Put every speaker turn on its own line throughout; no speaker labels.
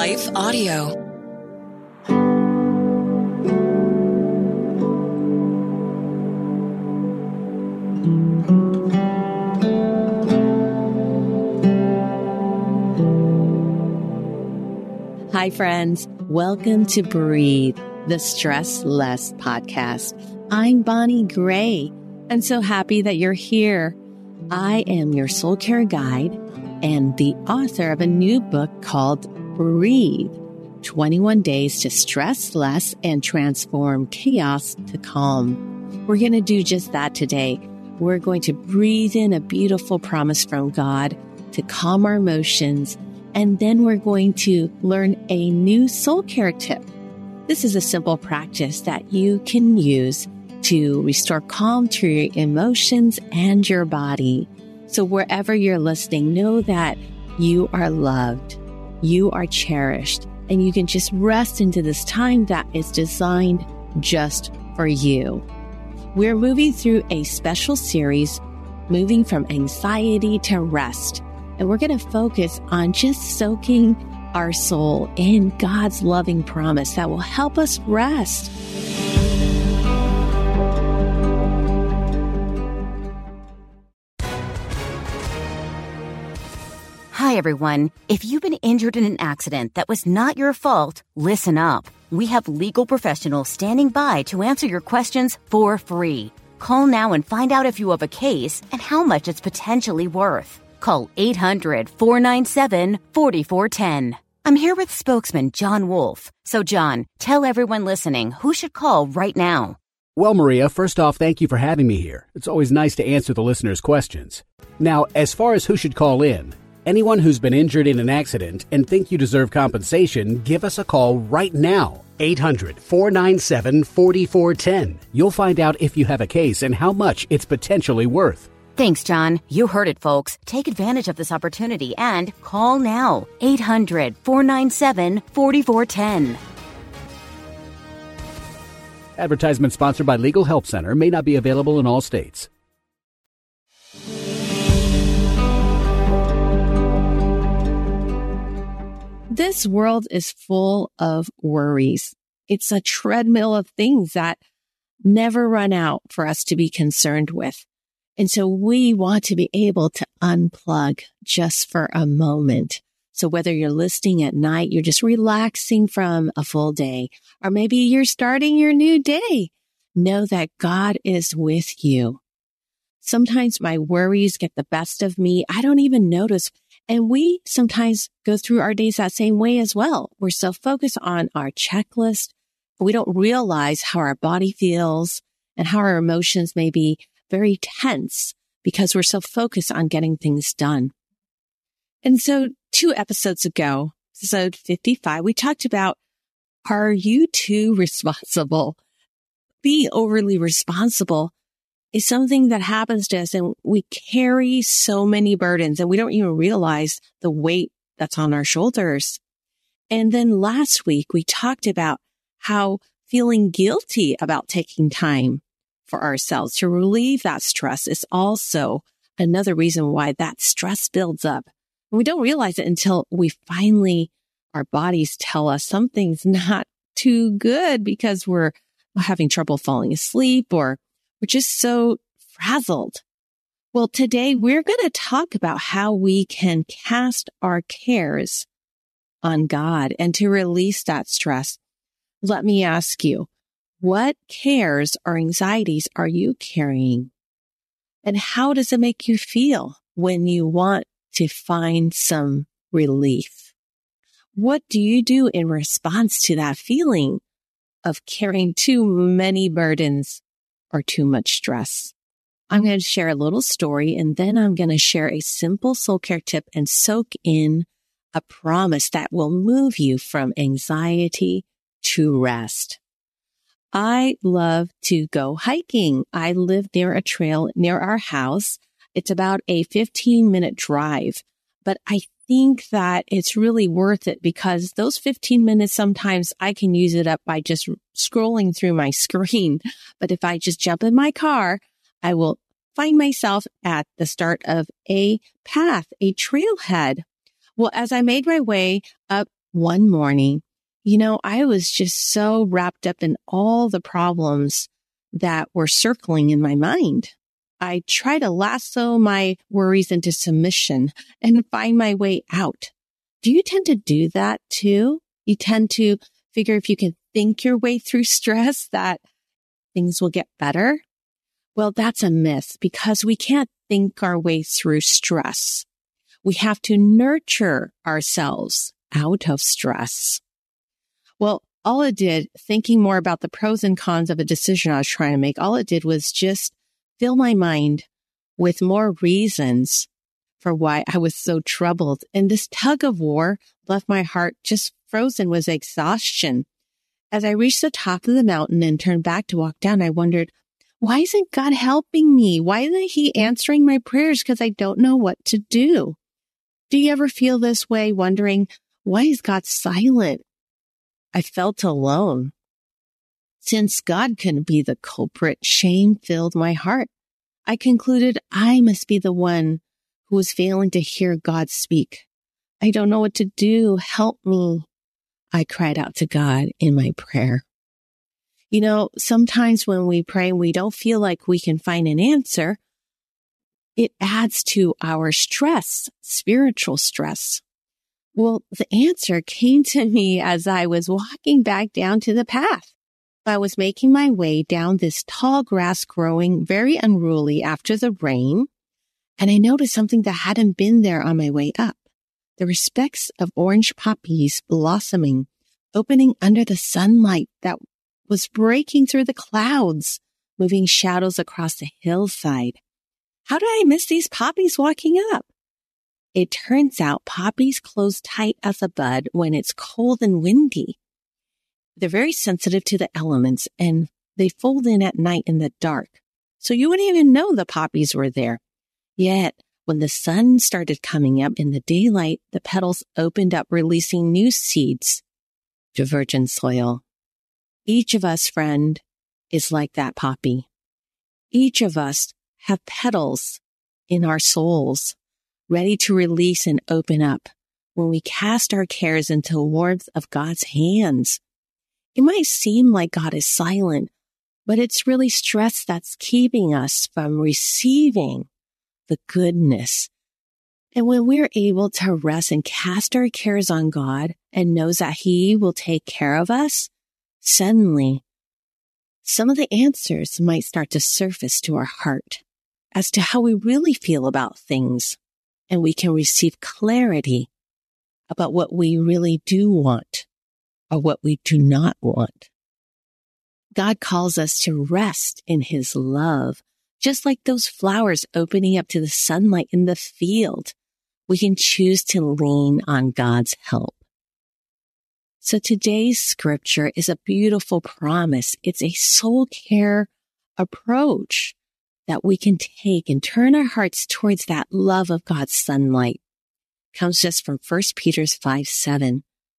Life Audio.
Hi, friends. Welcome to Breathe, the Stress Less podcast. I'm Bonnie Gray. I'm so happy that you're here. I am your soul care guide and the author of a new book called Breathe, 21 Days to Stress Less and Transform Chaos to Calm. We're going to do just that today. We're going to breathe in a beautiful promise from God to calm our emotions, and then we're going to learn a new soul care tip. This is a simple practice that you can use to restore calm to your emotions and your body. So wherever you're listening, know that you are loved, you are cherished, and you can just rest into this time that is designed just for you. We're moving through a special series, moving from anxiety to rest. And we're going to focus on just soaking our soul in God's loving promise that will help us rest.
Hi, everyone. If you've been injured in an accident that was not your fault, listen up. We have legal professionals standing by to answer your questions for free. Call now and find out if you have a case and how much it's potentially worth. Call 800-497-4410. I'm here with spokesman John Wolf. So, John, tell everyone listening who should call right now.
Well, Maria, first off, thank you for having me here. It's always nice to answer the listeners' questions. Now, as far as who should call in, anyone who's been injured in an accident and think you deserve compensation, give us a call right now. 800-497-4410. You'll find out if you have a case and how much it's potentially worth.
Thanks, John. You heard it, folks. Take advantage of this opportunity and call now. 800-497-4410.
Advertisement sponsored by Legal Help Center. May not be available in all states.
This world is full of worries. It's a treadmill of things that never run out for us to be concerned with. And so we want to be able to unplug just for a moment. So whether you're listening at night, you're just relaxing from a full day, or maybe you're starting your new day, know that God is with you. Sometimes my worries get the best of me. I don't even notice. And we sometimes go through our days that same way as well. We're so focused on our checklist. We don't realize how our body feels and how our emotions may be very tense because we're so focused on getting things done. And so 2 episodes ago, episode 55, we talked about, are you too responsible? Being overly responsible is something that happens to us, and we carry so many burdens and we don't even realize the weight that's on our shoulders. And then last week, we talked about how feeling guilty about taking time for ourselves to relieve that stress is also another reason why that stress builds up. And we don't realize it until our bodies tell us something's not too good because we're having trouble falling asleep or we're just so frazzled. Well, today we're going to talk about how we can cast our cares on God and to release that stress. Let me ask you, what cares or anxieties are you carrying? And how does it make you feel when you want to find some relief? What do you do in response to that feeling of carrying too many burdens or too much stress? I'm going to share a little story, and then I'm going to share a simple soul care tip and soak in a promise that will move you from anxiety to rest. I love to go hiking. I live near a trail near our house. It's about a 15-minute drive, but I think that it's really worth it because those 15 minutes, sometimes I can use it up by just scrolling through my screen. But if I just jump in my car, I will find myself at the start of a path, a trailhead. Well, as I made my way up one morning, I was just so wrapped up in all the problems that were circling in my mind. I try to lasso my worries into submission and find my way out. Do you tend to do that too? You tend to figure if you can think your way through stress that things will get better? Well, that's a myth because we can't think our way through stress. We have to nurture ourselves out of stress. Well, all it did, thinking more about the pros and cons of a decision I was trying to make, all it did was just fill my mind with more reasons for why I was so troubled. And this tug of war left my heart just frozen with exhaustion. As I reached the top of the mountain and turned back to walk down, I wondered, why isn't God helping me? Why isn't He answering my prayers? Because I don't know what to do. Do you ever feel this way, wondering, why is God silent? I felt alone. Since God couldn't be the culprit, shame filled my heart. I concluded I must be the one who was failing to hear God speak. I don't know what to do. Help me. I cried out to God in my prayer. Sometimes when we pray and we don't feel like we can find an answer, it adds to our stress, spiritual stress. Well, the answer came to me as I was walking back down to the path. I was making my way down this tall grass growing very unruly after the rain, and I noticed something that hadn't been there on my way up. There were specks of orange poppies blossoming, opening under the sunlight that was breaking through the clouds, moving shadows across the hillside. How did I miss these poppies walking up? It turns out poppies close tight as a bud when it's cold and windy. They're very sensitive to the elements and they fold in at night in the dark. So you wouldn't even know the poppies were there. Yet, when the sun started coming up in the daylight, the petals opened up, releasing new seeds to virgin soil. Each of us, friend, is like that poppy. Each of us have petals in our souls, ready to release and open up when we cast our cares into the warmth of God's hands. It might seem like God is silent, but it's really stress that's keeping us from receiving the goodness. And when we're able to rest and cast our cares on God and knows that He will take care of us, suddenly some of the answers might start to surface to our heart as to how we really feel about things. And we can receive clarity about what we really do want or what we do not want. God calls us to rest in His love, just like those flowers opening up to the sunlight in the field. We can choose to lean on God's help. So today's scripture is a beautiful promise. It's a soul care approach that we can take and turn our hearts towards that love of God's sunlight. It comes just from 1 Peter 5:7.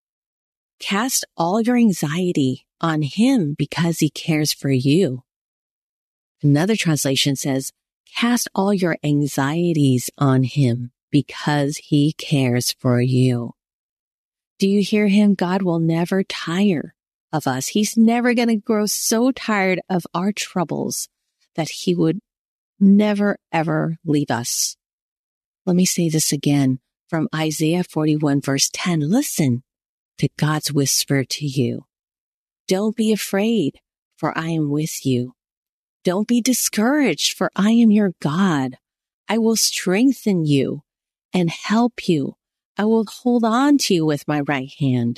Cast all your anxiety on Him because He cares for you. Another translation says, cast all your anxieties on Him because He cares for you. Do you hear Him? God will never tire of us. He's never going to grow so tired of our troubles that He would never, ever leave us. Let me say this again from Isaiah 41 verse 10. Listen to God's whisper to you. Don't be afraid, for I am with you. Don't be discouraged, for I am your God. I will strengthen you and help you. I will hold on to you with my right hand.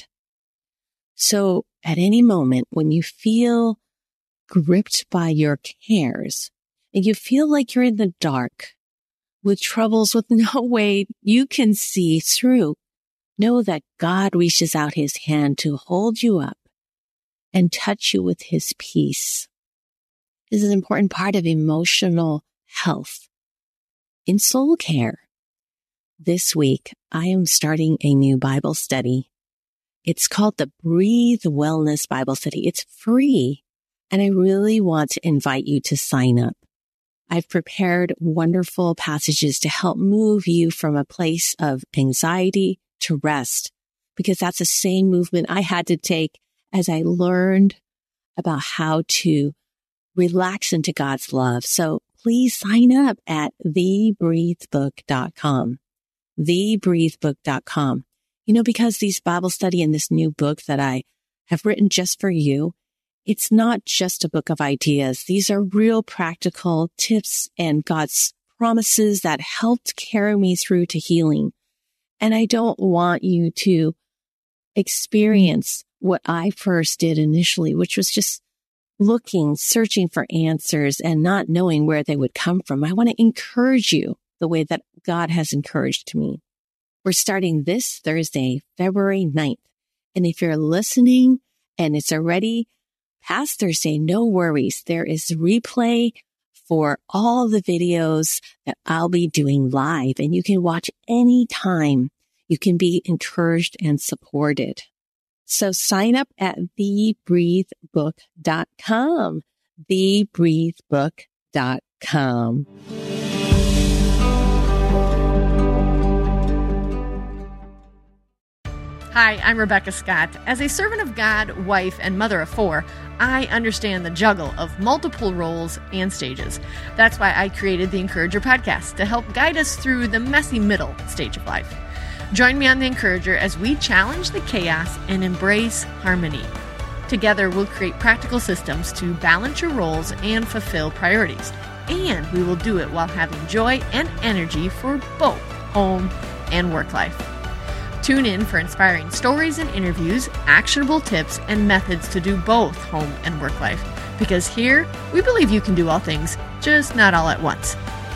So at any moment when you feel gripped by your cares and you feel like you're in the dark with troubles with no way you can see through, know that God reaches out His hand to hold you up and touch you with His peace. This is an important part of emotional health. In soul care, this week, I am starting a new Bible study. It's called the Breathe Wellness Bible Study. It's free, and I really want to invite you to sign up. I've prepared wonderful passages to help move you from a place of anxiety to rest, because that's the same movement I had to take as I learned about how to relax into God's love. So please sign up at thebreathebook.com, thebreathebook.com. Because these Bible study and this new book that I have written just for you, it's not just a book of ideas. These are real practical tips and God's promises that helped carry me through to healing. And I don't want you to experience what I first did initially, which was just searching for answers and not knowing where they would come from. I want to encourage you the way that God has encouraged me. We're starting this Thursday, February 9th. And if you're listening and it's already past Thursday, no worries. There is replay for all the videos that I'll be doing live, and you can watch anytime. You can be encouraged and supported. So sign up at thebreathebook.com, thebreathebook.com.
Hi, I'm Rebecca Scott. As a servant of God, wife, and mother of 4, I understand the juggle of multiple roles and stages. That's why I created the Encourager podcast to help guide us through the messy middle stage of life. Join me on the Encourager as we challenge the chaos and embrace harmony. Together, we'll create practical systems to balance your roles and fulfill priorities. And we will do it while having joy and energy for both home and work life. Tune in for inspiring stories and interviews, actionable tips, and methods to do both home and work life. Because here, we believe you can do all things, just not all at once.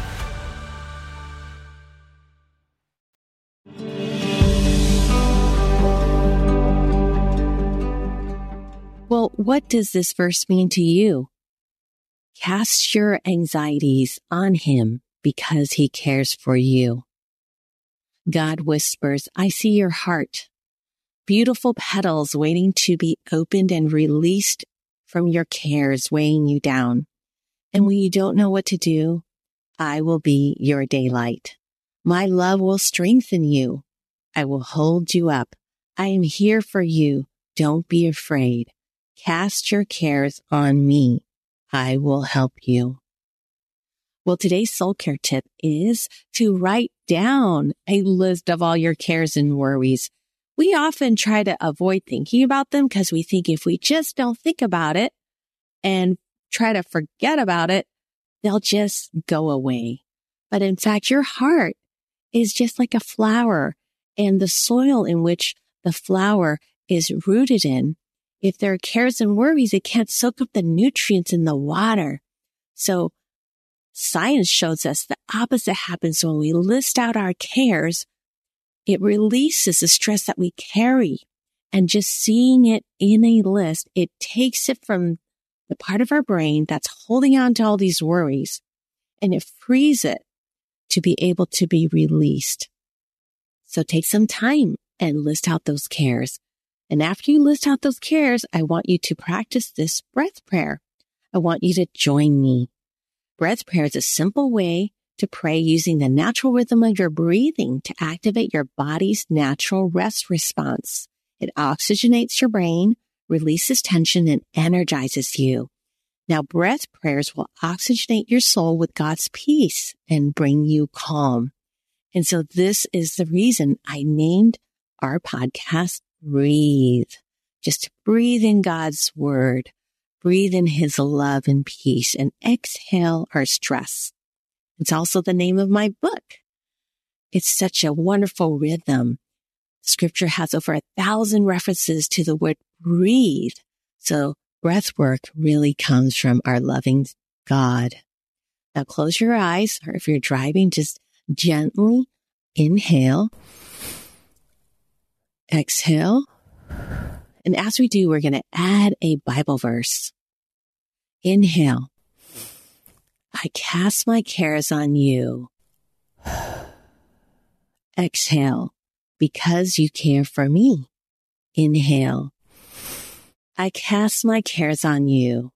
Well, what does this verse mean to you? Cast your anxieties on him because he cares for you. God whispers, I see your heart, beautiful petals waiting to be opened and released from your cares weighing you down. And when you don't know what to do, I will be your daylight. My love will strengthen you. I will hold you up. I am here for you. Don't be afraid. Cast your cares on me. I will help you. Well, today's soul care tip is to write down a list of all your cares and worries. We often try to avoid thinking about them because we think if we just don't think about it and try to forget about it, they'll just go away. But in fact, your heart is just like a flower, and the soil in which the flower is rooted in, if there are cares and worries, it can't soak up the nutrients in the water. So science shows us the opposite happens when we list out our cares. It releases the stress that we carry. And just seeing it in a list, it takes it from the part of our brain that's holding on to all these worries, and it frees it to be able to be released. So take some time and list out those cares. And after you list out those cares, I want you to practice this breath prayer. I want you to join me. Breath prayer is a simple way to pray using the natural rhythm of your breathing to activate your body's natural rest response. It oxygenates your brain, releases tension, and energizes you. Now, breath prayers will oxygenate your soul with God's peace and bring you calm. And so this is the reason I named our podcast Breathe. Just to breathe in God's word, breathe in his love and peace, and exhale our stress. It's also the name of my book. It's such a wonderful rhythm. Scripture has over 1,000 references to the word breathe. So breath work really comes from our loving God. Now close your eyes, or if you're driving, just gently inhale, exhale. And as we do, we're going to add a Bible verse. Inhale. I cast my cares on you. Exhale. Because you care for me. Inhale. I cast my cares on you.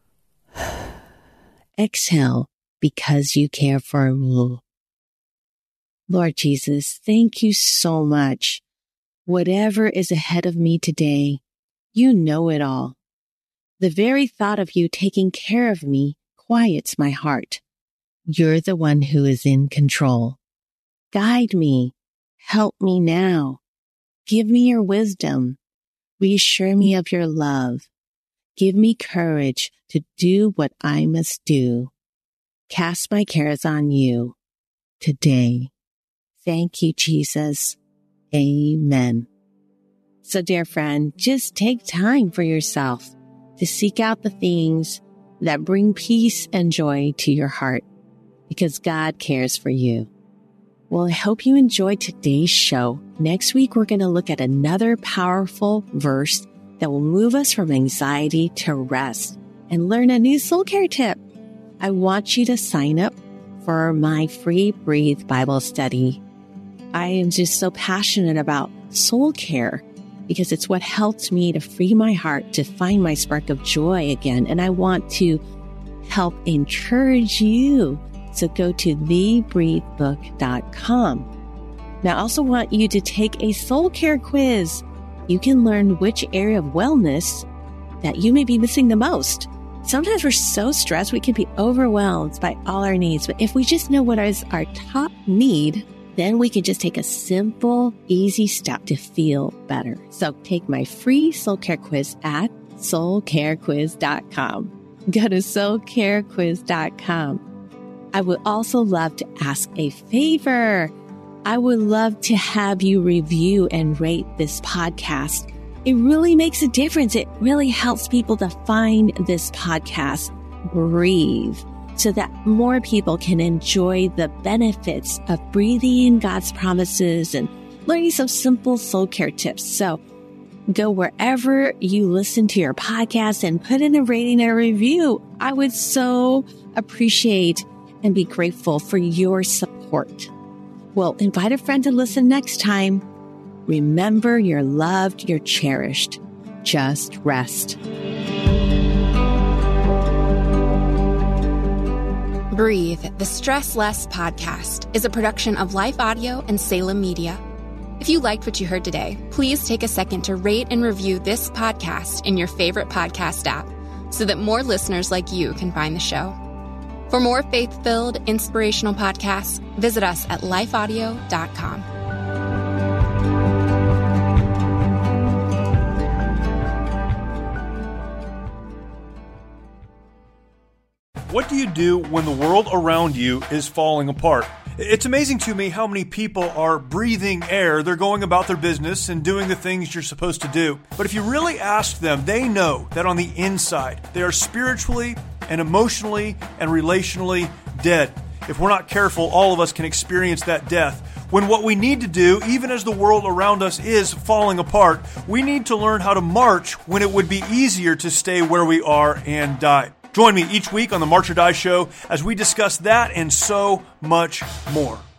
Exhale. Because you care for me. Lord Jesus, thank you so much Whatever is ahead of me today, you know it all. The very thought of you taking care of me quiets my heart. You're the one who is in control. Guide me. Help me now. Give me your wisdom. Reassure me of your love. Give me courage to do what I must do. Cast my cares on you today. Thank you, Jesus. Amen. So, dear friend, just take time for yourself to seek out the things that bring peace and joy to your heart, because God cares for you. Well, I hope you enjoyed today's show. Next week, we're going to look at another powerful verse that will move us from anxiety to rest and learn a new soul care tip. I want you to sign up for my free Breathe Bible study. I am just so passionate about soul care because it's what helped me to free my heart, to find my spark of joy again. And I want to help encourage you. So go to thebreathebook.com. Now, I also want you to take a soul care quiz. You can learn which area of wellness that you may be missing the most. Sometimes we're so stressed, we can be overwhelmed by all our needs. But if we just know what is our top need, then we can just take a simple, easy step to feel better. So take my free soul care quiz at soulcarequiz.com. Go to soulcarequiz.com. I would also love to ask a favor. I would love to have you review and rate this podcast. It really makes a difference. It really helps people to find this podcast, Breathe, so that more people can enjoy the benefits of breathing in God's promises and learning some simple soul care tips. So go wherever you listen to your podcast and put in a rating and a review. I would so appreciate and be grateful for your support. Well, invite a friend to listen next time. Remember, you're loved, you're cherished. Just rest.
Breathe, the Stress Less podcast, is a production of Life Audio and Salem Media. If you liked what you heard today, please take a second to rate and review this podcast in your favorite podcast app so that more listeners like you can find the show. For more faith-filled, inspirational podcasts, visit us at lifeaudio.com.
What do you do when the world around you is falling apart? It's amazing to me how many people are breathing air. They're going about their business and doing the things you're supposed to do. But if you really ask them, they know that on the inside, they are spiritually and emotionally and relationally dead. If we're not careful, all of us can experience that death. When what we need to do, even as the world around us is falling apart, we need to learn how to march when it would be easier to stay where we are and die. Join me each week on the March or Die Show as we discuss that and so much more.